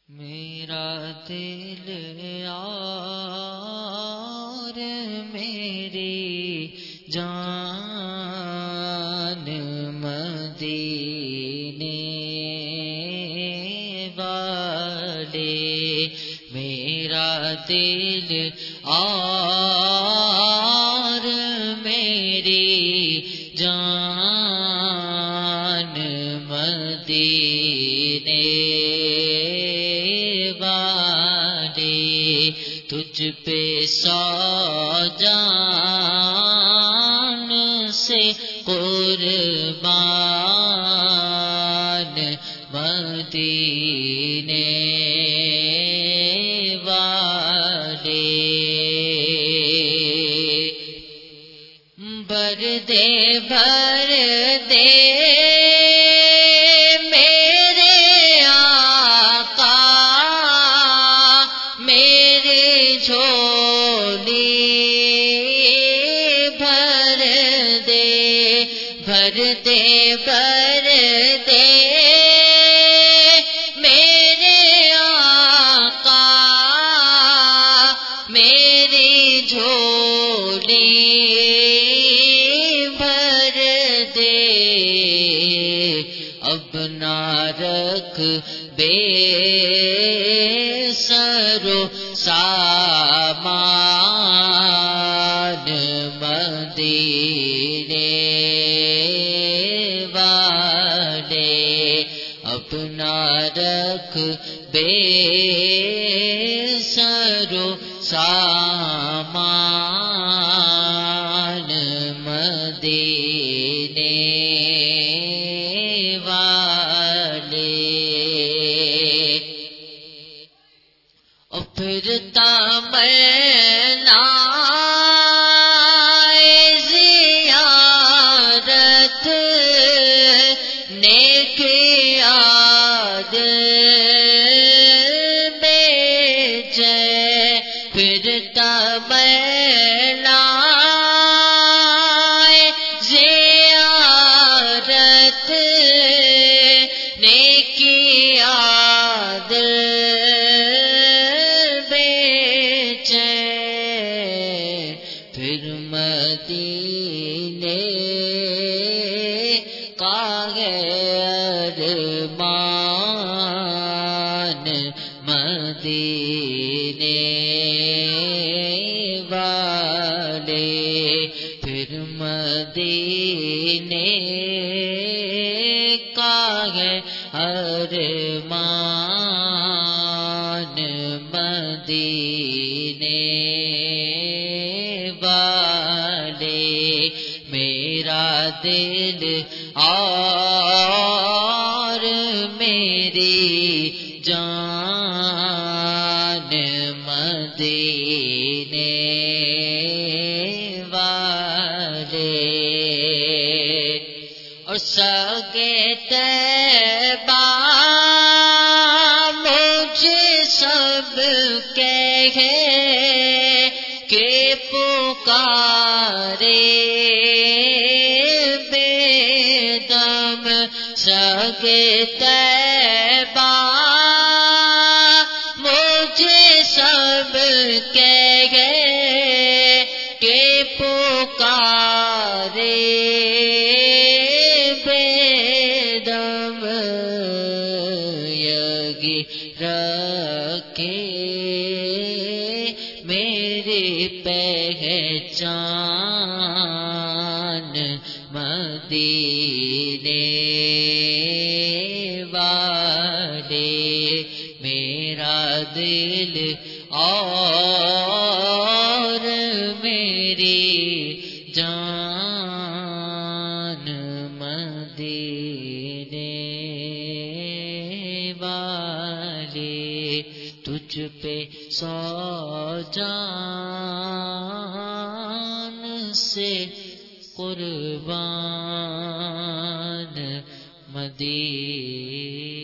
میرا دل اور میری جان مدینے والے، میرا دل اور میری جان مدینے والے، تجھ پہ سو جان سے قربان مدینے والے، بھر دے میرے آقا میری جھولی، بھر دے میرے آقا میری جھولی، بھر دے اب نہ رکھ بے سرو سامان مدینے والے، اب نہ رکھ بے سرو سامان مدینے والے، اور پھرتا میں زیارت نیک یاد پھرتا میں زیارت نیک یاد پھر مدینے کا ہے ارمان مدینے والے، پھر مدینے کا ہے ارمان مدینے والے، میرا دل اور میری جان مدینے والے، اور سگے طیبہ مجھے سب کہے کہ پکارے بے دم، سگے طیبہ مجھے سب کہے کہ پکارے بے دم، یگی رکھے میری پہچان مدینے والے، میرا دل اور میری جان مدینے والے، تجھ پہ سو جان سے قربان مدینے